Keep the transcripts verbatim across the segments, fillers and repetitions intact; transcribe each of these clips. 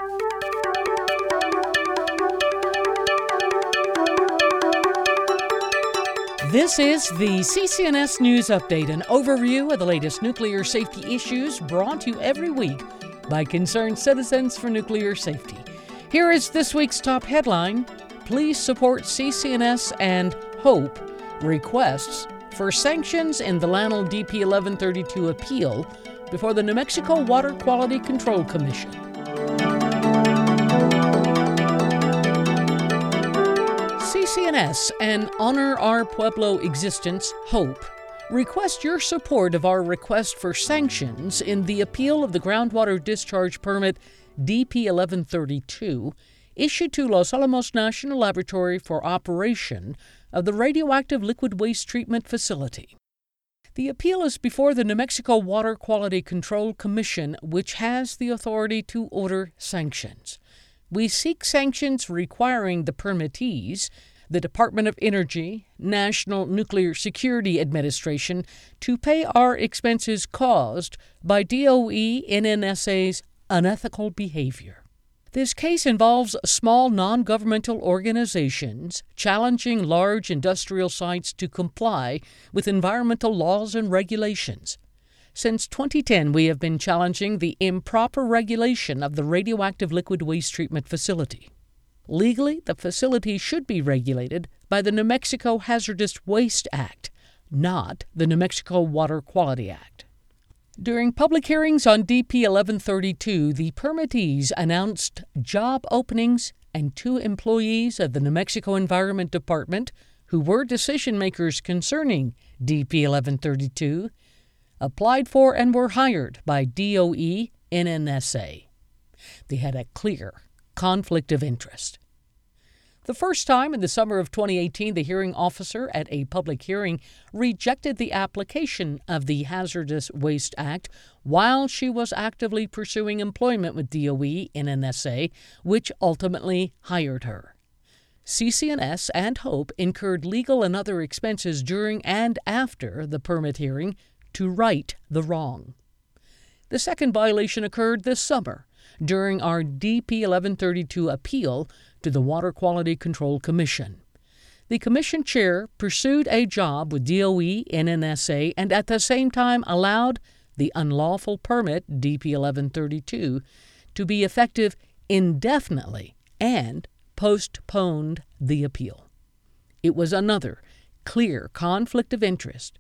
This is the C C N S News Update, an overview of the latest nuclear safety issues brought to you every week by concerned citizens for nuclear safety. Here is this week's top headline. Please support C C N S and HOPE requests for sanctions in the Lanell D P eleven thirty-two appeal before the New Mexico Water Quality Control Commission. C C N S and Honor Our Pueblo Existence, HOPE, request your support of our request for sanctions in the appeal of the groundwater discharge permit D P eleven thirty-two issued to Los Alamos National Laboratory for operation of the radioactive liquid waste treatment facility. The appeal is before the New Mexico Water Quality Control Commission, which has the authority to order sanctions. We seek sanctions requiring the permittees, the Department of Energy, National Nuclear Security Administration, to pay our expenses caused by D O E N N S A's unethical behavior. This case involves small non-governmental organizations challenging large industrial sites to comply with environmental laws and regulations. Since twenty ten, we have been challenging the improper regulation of the radioactive liquid waste treatment facility. Legally, the facility should be regulated by the New Mexico Hazardous Waste Act, not the New Mexico Water Quality Act. During public hearings on D P eleven thirty-two, the permittees announced job openings, and two employees of the New Mexico Environment Department, who were decision makers concerning D P eleven thirty-two, applied for and were hired by D O E N N S A. They had a clear conflict of interest. The first time in the summer of twenty eighteen, the hearing officer at a public hearing rejected the application of the Hazardous Waste Act while she was actively pursuing employment with D O E N N S A, which ultimately hired her. C C N S and HOPE incurred legal and other expenses during and after the permit hearing to right the wrong. The second violation occurred this summer during our D P eleven thirty-two appeal to the Water Quality Control Commission. The commission chair pursued a job with D O E N N S A and at the same time allowed the unlawful permit D P eleven thirty-two to be effective indefinitely and postponed the appeal. It was another clear conflict of interest.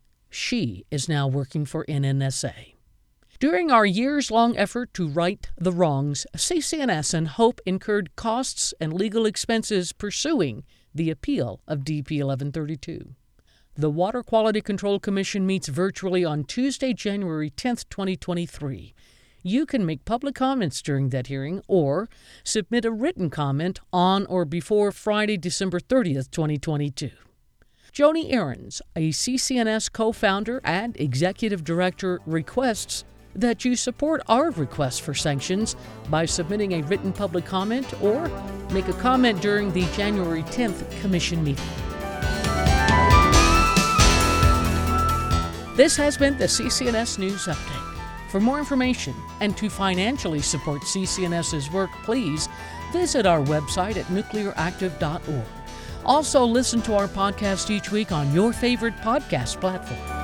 She is now working for N N S A. During our years-long effort to right the wrongs, C C N S and HOPE incurred costs and legal expenses pursuing the appeal of D P eleven thirty-two. The Water Quality Control Commission meets virtually on Tuesday, January tenth, twenty twenty-three. You can make public comments during that hearing or submit a written comment on or before Friday, December thirtieth, twenty twenty-two. Joni Ahrens, a C C N S co-founder and executive director, requests that you support our request for sanctions by submitting a written public comment or make a comment during the January tenth Commission meeting. This has been the C C N S News Update. For more information and to financially support CCNS's work, please visit our website at nuclear active dot org. Also, listen to our podcast each week on your favorite podcast platform.